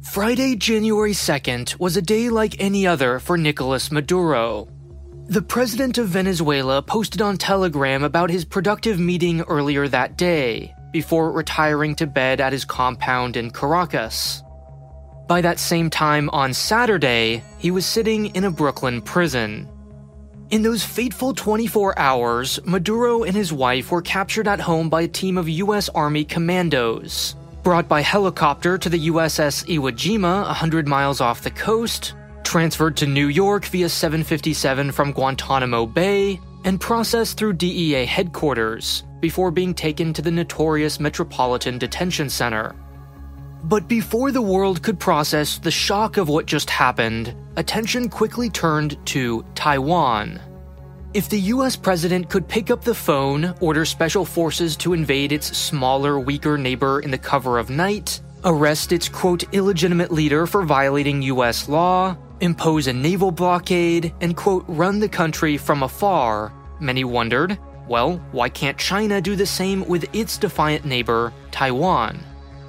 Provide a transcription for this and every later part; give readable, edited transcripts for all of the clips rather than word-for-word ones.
Friday, January 2nd was a day like any other for Nicolas Maduro. The president of Venezuela posted on Telegram about his productive meeting earlier that day, before retiring to bed at his compound in Caracas. By that same time on Saturday, he was sitting in a Brooklyn prison. In those fateful 24 hours, Maduro and his wife were captured at home by a team of U.S. Army commandos, brought by helicopter to the USS Iwo Jima 100 miles off the coast, transferred to New York via 757 from Guantanamo Bay, and processed through DEA headquarters, before being taken to the notorious Metropolitan Detention Center. But before the world could process the shock of what just happened, attention quickly turned to Taiwan. If the US president could pick up the phone, order special forces to invade its smaller, weaker neighbor in the cover of night, arrest its quote illegitimate leader for violating US law, impose a naval blockade, and quote run the country from afar, many wondered, well, why can't China do the same with its defiant neighbor, Taiwan?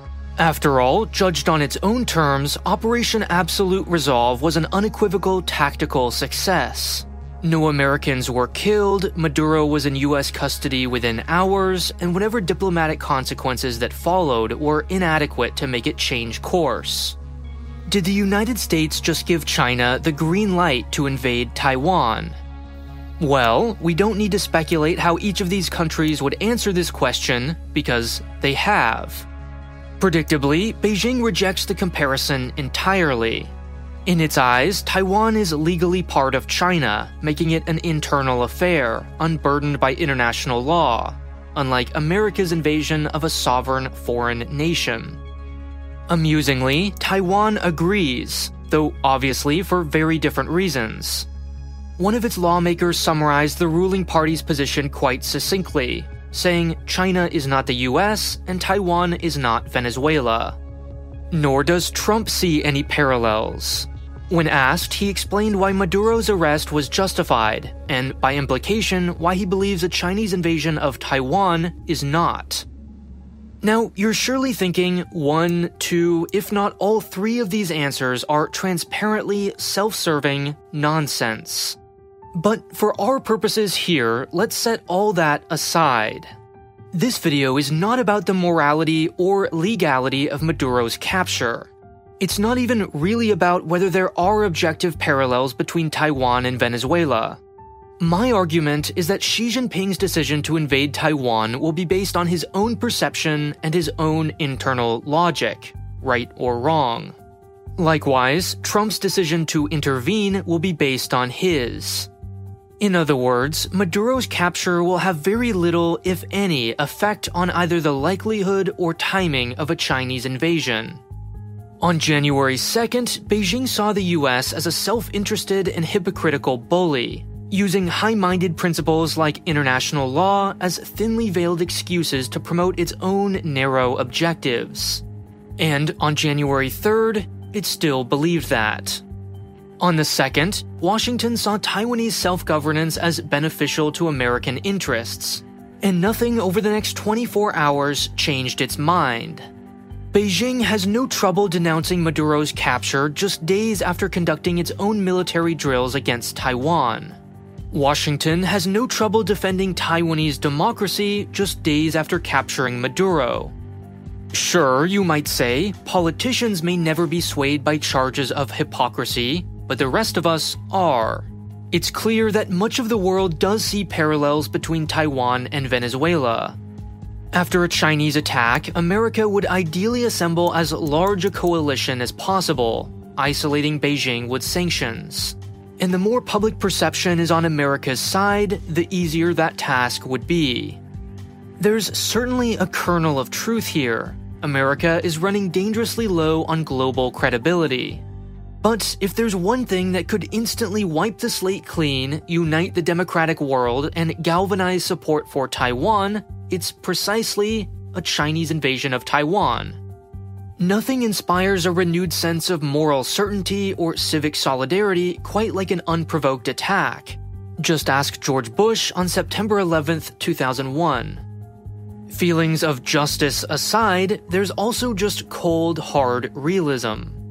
After all, judged on its own terms, Operation Absolute Resolve was an unequivocal tactical success. No Americans were killed, Maduro was in US custody within hours, and whatever diplomatic consequences that followed were inadequate to make it change course. Did the United States just give China the green light to invade Taiwan? Well, we don't need to speculate how each of these countries would answer this question, because they have. Predictably, Beijing rejects the comparison entirely. In its eyes, Taiwan is legally part of China, making it an internal affair, unburdened by international law, unlike America's invasion of a sovereign foreign nation. Amusingly, Taiwan agrees, though obviously for very different reasons. One of its lawmakers summarized the ruling party's position quite succinctly, saying China is not the US and Taiwan is not Venezuela. Nor does Trump see any parallels. When asked, he explained why Maduro's arrest was justified, and by implication, why he believes a Chinese invasion of Taiwan is not. Now, you're surely thinking 1, 2, if not all 3 of these answers are transparently self-serving nonsense. But for our purposes here, let's set all that aside. This video is not about the morality or legality of Maduro's capture. It's not even really about whether there are objective parallels between Taiwan and Venezuela. My argument is that Xi Jinping's decision to invade Taiwan will be based on his own perception and his own internal logic, right or wrong. Likewise, Trump's decision to intervene will be based on his. In other words, Maduro's capture will have very little, if any, effect on either the likelihood or timing of a Chinese invasion. On January 2nd, Beijing saw the US as a self-interested and hypocritical bully, using high-minded principles like international law as thinly veiled excuses to promote its own narrow objectives. And on January 3rd, it still believed that. On the 2nd, Washington saw Taiwanese self-governance as beneficial to American interests, and nothing over the next 24 hours changed its mind. Beijing has no trouble denouncing Maduro's capture just days after conducting its own military drills against Taiwan. Washington has no trouble defending Taiwanese democracy just days after capturing Maduro. Sure, you might say, politicians may never be swayed by charges of hypocrisy, but the rest of us are. It's clear that much of the world does see parallels between Taiwan and Venezuela. After a Chinese attack, America would ideally assemble as large a coalition as possible, isolating Beijing with sanctions. And the more public perception is on America's side, the easier that task would be. There's certainly a kernel of truth here. America is running dangerously low on global credibility. But if there's one thing that could instantly wipe the slate clean, unite the democratic world, and galvanize support for Taiwan, it's precisely a Chinese invasion of Taiwan. Nothing inspires a renewed sense of moral certainty or civic solidarity quite like an unprovoked attack. Just ask George Bush on September 11th, 2001. Feelings of justice aside, there's also just cold, hard realism.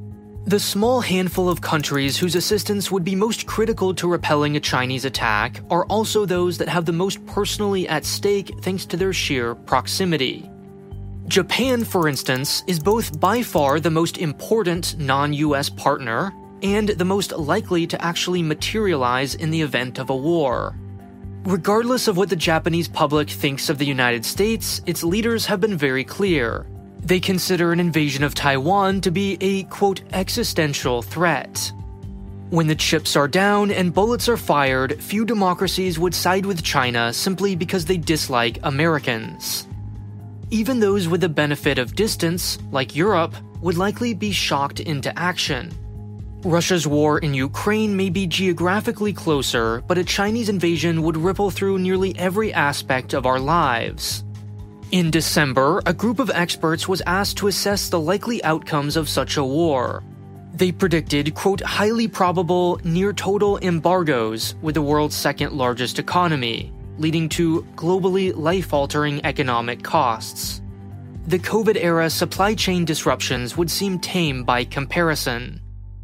The small handful of countries whose assistance would be most critical to repelling a Chinese attack are also those that have the most personally at stake thanks to their sheer proximity. Japan, for instance, is both by far the most important non-US partner and the most likely to actually materialize in the event of a war. Regardless of what the Japanese public thinks of the United States, its leaders have been very clear. They consider an invasion of Taiwan to be a, quote, existential threat. When the chips are down and bullets are fired, few democracies would side with China simply because they dislike Americans. Even those with the benefit of distance, like Europe, would likely be shocked into action. Russia's war in Ukraine may be geographically closer, but a Chinese invasion would ripple through nearly every aspect of our lives. In December, a group of experts was asked to assess the likely outcomes of such a war. They predicted, quote, highly probable near-total embargoes with the world's second largest economy, leading to globally life-altering economic costs. The COVID-era supply chain disruptions would seem tame by comparison.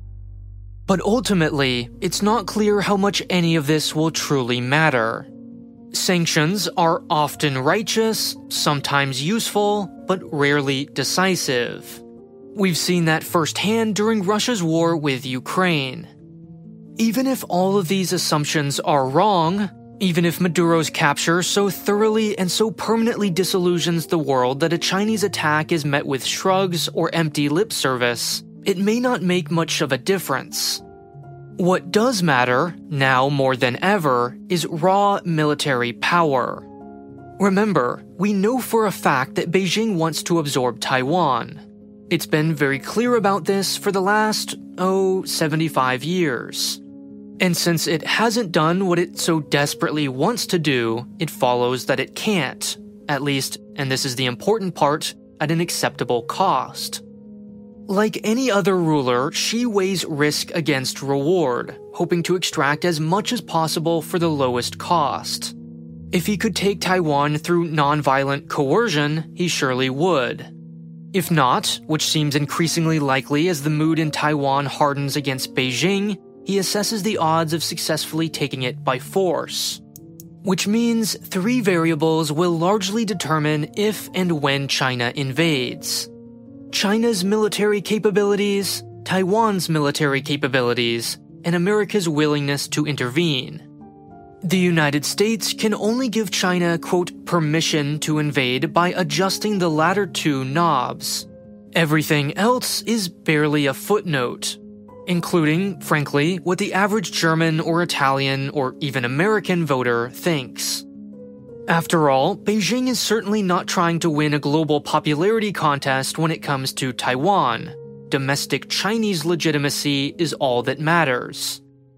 But ultimately, it's not clear how much any of this will truly matter. Sanctions are often righteous, sometimes useful, but rarely decisive. We've seen that firsthand during Russia's war with Ukraine. Even if all of these assumptions are wrong, even if Maduro's capture so thoroughly and so permanently disillusions the world that a Chinese attack is met with shrugs or empty lip service, it may not make much of a difference. What does matter, now more than ever, is raw military power. Remember, we know for a fact that Beijing wants to absorb Taiwan. It's been very clear about this for the last, 75 years. And since it hasn't done what it so desperately wants to do, it follows that it can't, at least, and this is the important part, at an acceptable cost. Like any other ruler, Xi weighs risk against reward, hoping to extract as much as possible for the lowest cost. If he could take Taiwan through nonviolent coercion, he surely would. If not, which seems increasingly likely as the mood in Taiwan hardens against Beijing, he assesses the odds of successfully taking it by force. Which means 3 variables will largely determine if and when China invades. China's military capabilities, Taiwan's military capabilities, and America's willingness to intervene. The United States can only give China, quote, permission to invade by adjusting the latter 2 knobs. Everything else is barely a footnote, including, frankly, what the average German or Italian or even American voter thinks. After all, Beijing is certainly not trying to win a global popularity contest when it comes to Taiwan. Domestic Chinese legitimacy is all that matters.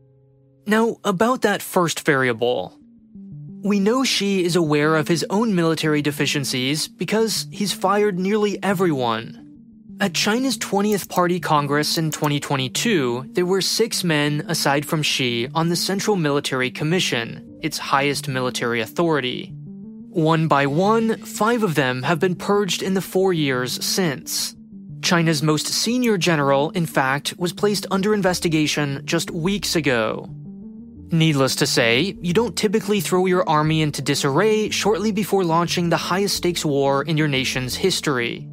Now, about that first variable. We know Xi is aware of his own military deficiencies because he's fired nearly everyone. At China's 20th Party Congress in 2022, there were 6 men aside from Xi on the Central Military Commission, its highest military authority. One by one, 5 of them have been purged in the 4 years since. China's most senior general, in fact, was placed under investigation just weeks ago. Needless to say, you don't typically throw your army into disarray shortly before launching the highest-stakes war in your nation's history.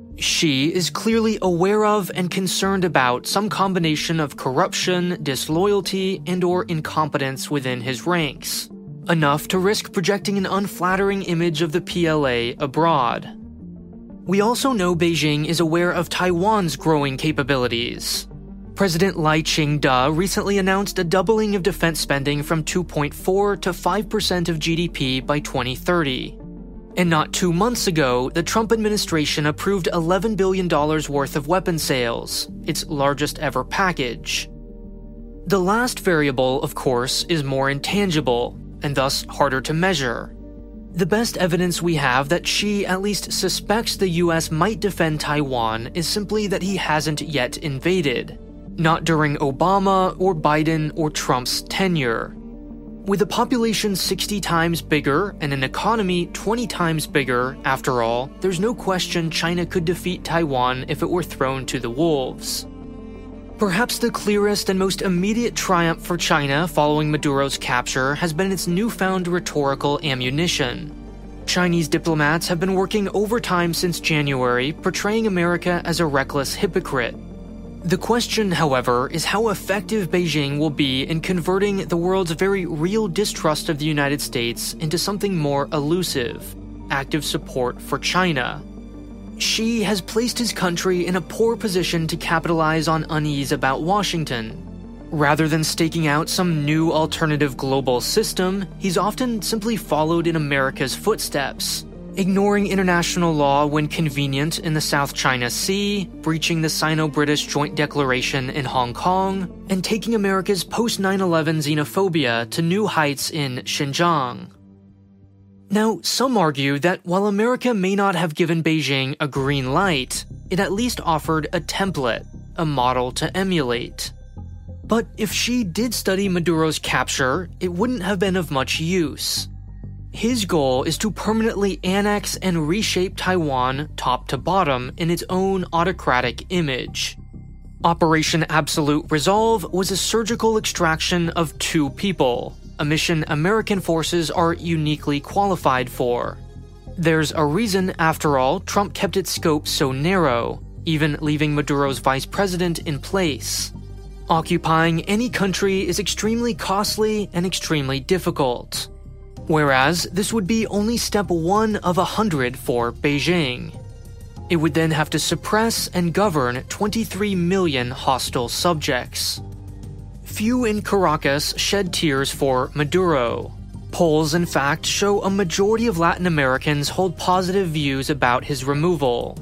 Xi is clearly aware of and concerned about some combination of corruption, disloyalty, and/or incompetence within his ranks, enough to risk projecting an unflattering image of the PLA abroad. We also know Beijing is aware of Taiwan's growing capabilities. President Lai Ching-te recently announced a doubling of defense spending from 2.4% to 5% of GDP by 2030. And not 2 months ago, the Trump administration approved $11 billion worth of weapon sales, its largest ever package. The last variable, of course, is more intangible, and thus harder to measure. The best evidence we have that Xi at least suspects the US might defend Taiwan is simply that he hasn't yet invaded. Not during Obama or Biden or Trump's tenure. With a population 60 times bigger and an economy 20 times bigger, after all, there's no question China could defeat Taiwan if it were thrown to the wolves. Perhaps the clearest and most immediate triumph for China following Maduro's capture has been its newfound rhetorical ammunition. Chinese diplomats have been working overtime since January, portraying America as a reckless hypocrite. The question, however, is how effective Beijing will be in converting the world's very real distrust of the United States into something more elusive: active support for China. Xi has placed his country in a poor position to capitalize on unease about Washington. Rather than staking out some new alternative global system, he's often simply followed in America's footsteps, ignoring international law when convenient in the South China Sea, breaching the Sino-British Joint Declaration in Hong Kong, and taking America's post-9/11 xenophobia to new heights in Xinjiang. Now, some argue that while America may not have given Beijing a green light, it at least offered a template, a model to emulate. But if Xi did study Maduro's capture, it wouldn't have been of much use. His goal is to permanently annex and reshape Taiwan top to bottom in its own autocratic image. Operation Absolute Resolve was a surgical extraction of two people, a mission American forces are uniquely qualified for. There's a reason, after all, Trump kept its scope so narrow, even leaving Maduro's vice president in place. Occupying any country is extremely costly and extremely difficult. Whereas this would be only step 1 of 100 for Beijing. It would then have to suppress and govern 23 million hostile subjects. Few in Caracas shed tears for Maduro. Polls, in fact, show a majority of Latin Americans hold positive views about his removal.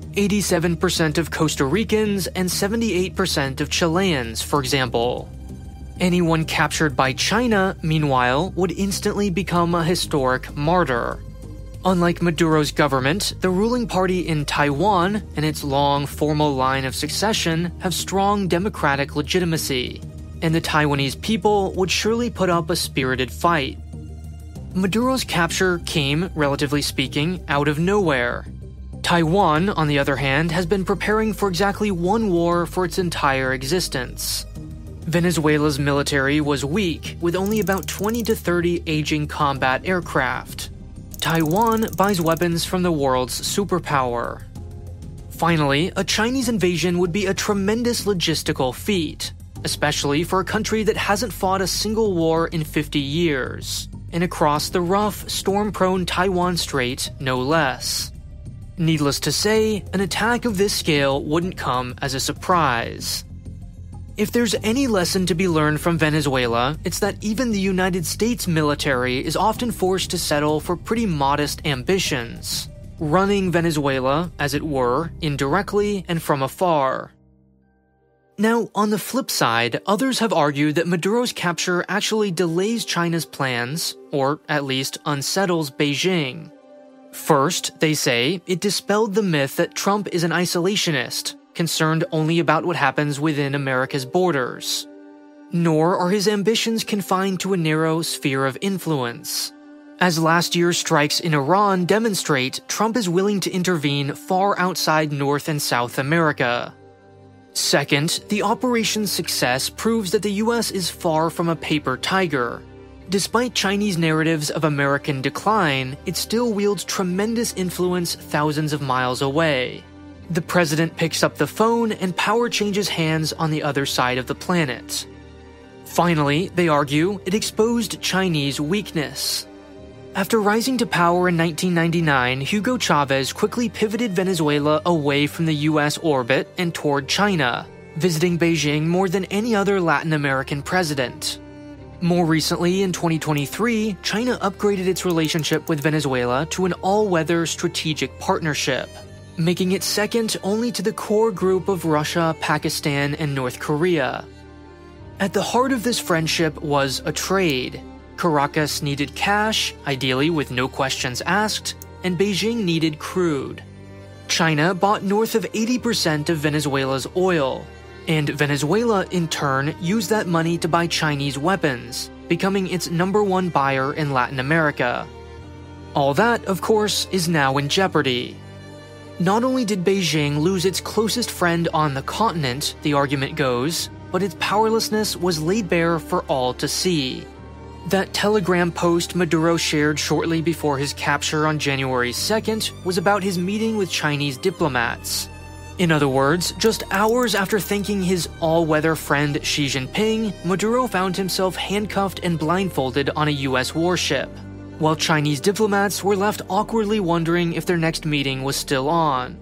87% of Costa Ricans and 78% of Chileans, for example. Anyone captured by China, meanwhile, would instantly become a historic martyr. Unlike Maduro's government, the ruling party in Taiwan and its long, formal line of succession have strong democratic legitimacy, and the Taiwanese people would surely put up a spirited fight. Maduro's capture came, relatively speaking, out of nowhere. Taiwan, on the other hand, has been preparing for exactly one war for its entire existence. Venezuela's military was weak, with only about 20 to 30 aging combat aircraft. Taiwan buys weapons from the world's superpower. Finally, a Chinese invasion would be a tremendous logistical feat, especially for a country that hasn't fought a single war in 50 years, and across the rough, storm-prone Taiwan Strait, no less. Needless to say, an attack of this scale wouldn't come as a surprise. If there's any lesson to be learned from Venezuela, it's that even the United States military is often forced to settle for pretty modest ambitions, running Venezuela, as it were, indirectly and from afar. Now, on the flip side, others have argued that Maduro's capture actually delays China's plans, or at least unsettles Beijing. First, they say, it dispelled the myth that Trump is an isolationist, concerned only about what happens within America's borders. Nor are his ambitions confined to a narrow sphere of influence. As last year's strikes in Iran demonstrate, Trump is willing to intervene far outside North and South America. Second, the operation's success proves that the US is far from a paper tiger. Despite Chinese narratives of American decline, it still wields tremendous influence thousands of miles away. The president picks up the phone and power changes hands on the other side of the planet. Finally, they argue, it exposed Chinese weakness. After rising to power in 1999, Hugo Chavez quickly pivoted Venezuela away from the US orbit and toward China, visiting Beijing more than any other Latin American president. More recently, in 2023, China upgraded its relationship with Venezuela to an all-weather strategic partnership, making it second only to the core group of Russia, Pakistan, and North Korea. At the heart of this friendship was a trade. Caracas needed cash, ideally with no questions asked, and Beijing needed crude. China bought north of 80% of Venezuela's oil, and Venezuela, in turn, used that money to buy Chinese weapons, becoming its #1 buyer in Latin America. All that, of course, is now in jeopardy. Not only did Beijing lose its closest friend on the continent, the argument goes, but its powerlessness was laid bare for all to see. That Telegram post Maduro shared shortly before his capture on January 2nd was about his meeting with Chinese diplomats. In other words, just hours after thanking his all-weather friend Xi Jinping, Maduro found himself handcuffed and blindfolded on a US warship, while Chinese diplomats were left awkwardly wondering if their next meeting was still on.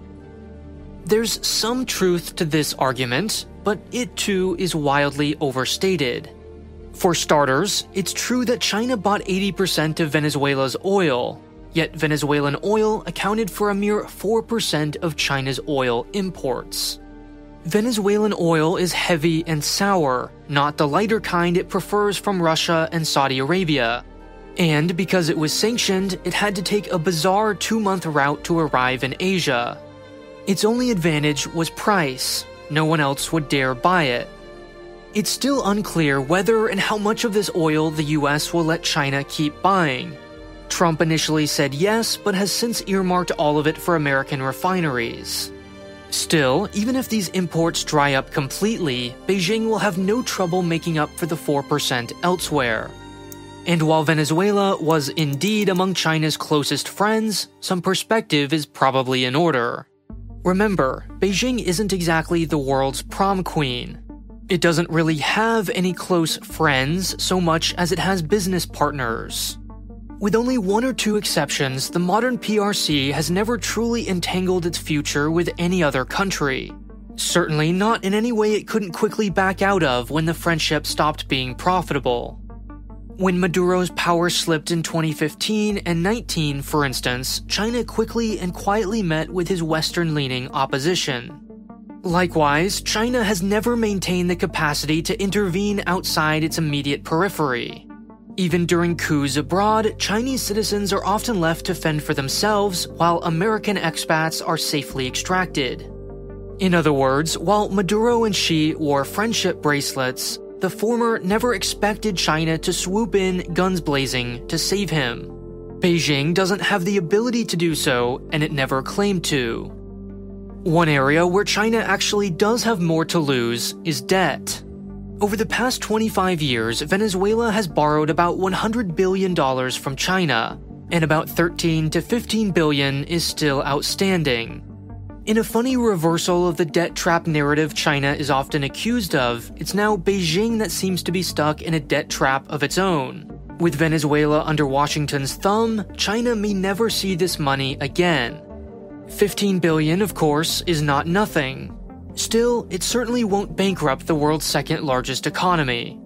There's some truth to this argument, but it too is wildly overstated. For starters, it's true that China bought 80% of Venezuela's oil, yet Venezuelan oil accounted for a mere 4% of China's oil imports. Venezuelan oil is heavy and sour, not the lighter kind it prefers from Russia and Saudi Arabia. And because it was sanctioned, it had to take a bizarre 2-month route to arrive in Asia. Its only advantage was price. No one else would dare buy it. It's still unclear whether and how much of this oil the US will let China keep buying. Trump initially said yes, but has since earmarked all of it for American refineries. Still, even if these imports dry up completely, Beijing will have no trouble making up for the 4% elsewhere. And while Venezuela was indeed among China's closest friends, some perspective is probably in order. Remember, Beijing isn't exactly the world's prom queen. It doesn't really have any close friends so much as it has business partners. With only 1 or 2 exceptions, the modern PRC has never truly entangled its future with any other country. Certainly not in any way it couldn't quickly back out of when the friendship stopped being profitable. When Maduro's power slipped in 2015 and 19, for instance, China quickly and quietly met with his Western-leaning opposition. Likewise, China has never maintained the capacity to intervene outside its immediate periphery. Even during coups abroad, Chinese citizens are often left to fend for themselves, while American expats are safely extracted. In other words, while Maduro and Xi wore friendship bracelets, the former never expected China to swoop in guns blazing to save him. Beijing doesn't have the ability to do so, and it never claimed to. One area where China actually does have more to lose is debt. Over the past 25 years, Venezuela has borrowed about $100 billion from China, and about $13 to $15 billion is still outstanding. In a funny reversal of the debt trap narrative China is often accused of, it's now Beijing that seems to be stuck in a debt trap of its own. With Venezuela under Washington's thumb, China may never see this money again. $15 billion, of course, is not nothing. Still, it certainly won't bankrupt the world's second largest economy.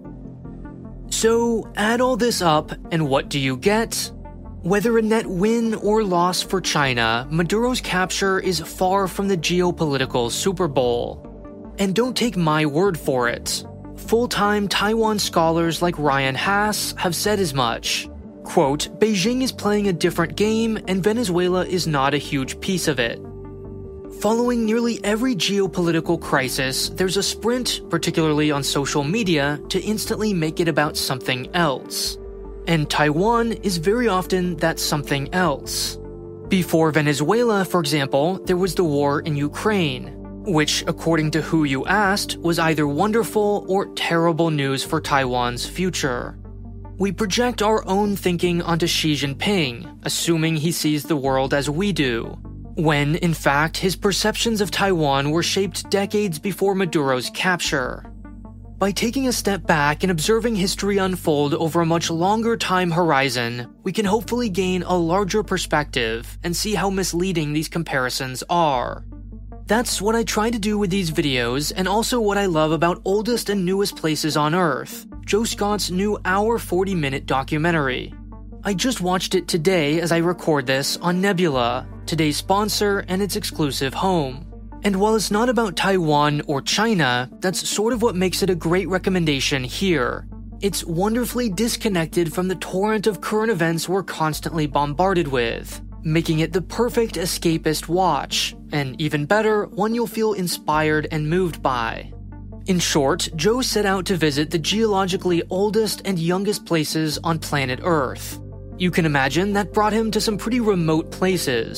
So, add all this up, and what do you get? Whether a net win or loss for China, Maduro's capture is far from the geopolitical Super Bowl. And don't take my word for it. Full-time Taiwan scholars like Ryan Haas have said as much. Quote, Beijing is playing a different game, and Venezuela is not a huge piece of it. Following nearly every geopolitical crisis, there's a sprint, particularly on social media, to instantly make it about something else. And Taiwan is very often that something else. Before Venezuela, for example, there was the war in Ukraine, which, according to who you asked, was either wonderful or terrible news for Taiwan's future. We project our own thinking onto Xi Jinping, assuming he sees the world as we do, when, in fact, his perceptions of Taiwan were shaped decades before Maduro's capture. By taking a step back and observing history unfold over a much longer time horizon, we can hopefully gain a larger perspective and see how misleading these comparisons are. That's what I try to do with these videos, and also what I love about Oldest and Newest Places on Earth, Joe Scott's new hour 40-minute documentary. I just watched it today as I record this on Nebula, today's sponsor and its exclusive home. And while it's not about Taiwan or China, that's sort of what makes it a great recommendation here. It's wonderfully disconnected from the torrent of current events we're constantly bombarded with, making it the perfect escapist watch, and even better, one you'll feel inspired and moved by. In short, Joe set out to visit the geologically oldest and youngest places on planet Earth. You can imagine that brought him to some pretty remote places.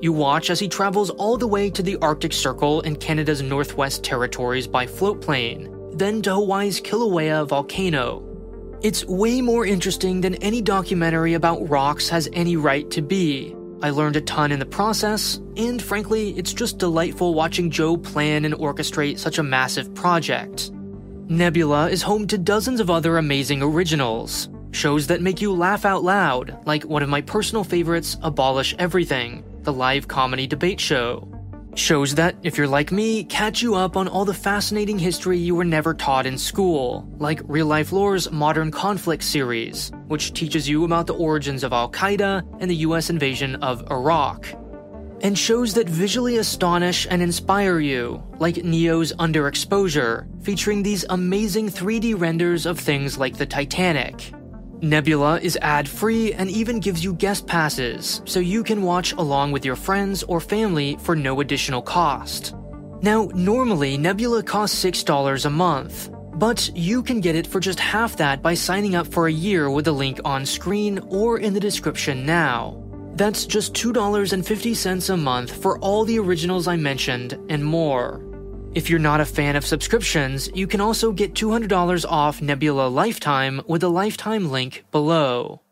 You watch as he travels all the way to the Arctic Circle and Canada's Northwest Territories by float plane, then to Hawaii's Kilauea volcano. It's way more interesting than any documentary about rocks has any right to be. I learned a ton in the process, and frankly, it's just delightful watching Joe plan and orchestrate such a massive project. Nebula is home to dozens of other amazing originals. Shows that make you laugh out loud, like one of my personal favorites, Abolish Everything, the live comedy debate show. Shows that, if you're like me, catch you up on all the fascinating history you were never taught in school, like Real Life Lore's Modern Conflict series, which teaches you about the origins of Al-Qaeda and the US invasion of Iraq. And shows that visually astonish and inspire you, like Neo's Underexposure, featuring these amazing 3D renders of things like the Titanic. Nebula is ad-free and even gives you guest passes, so you can watch along with your friends or family for no additional cost. Now, normally Nebula costs $6 a month, but you can get it for just half that by signing up for a year with the link on screen or in the description now. That's just $2.50 a month for all the originals I mentioned and more. If you're not a fan of subscriptions, you can also get $200 off Nebula Lifetime with a lifetime link below.